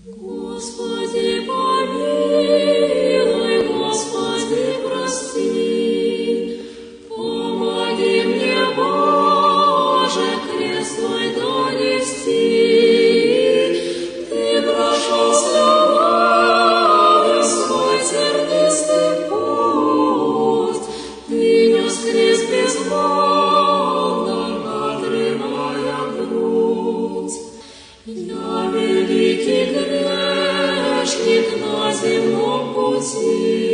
Господи, помилуй, Господи, прости, помоги мне, Боже, крест Твой донести. Ты прошел с любовью свой тернистый путь, Ты нес крест безмолвно, надрывая грудь. Я великий грешник на земном пути,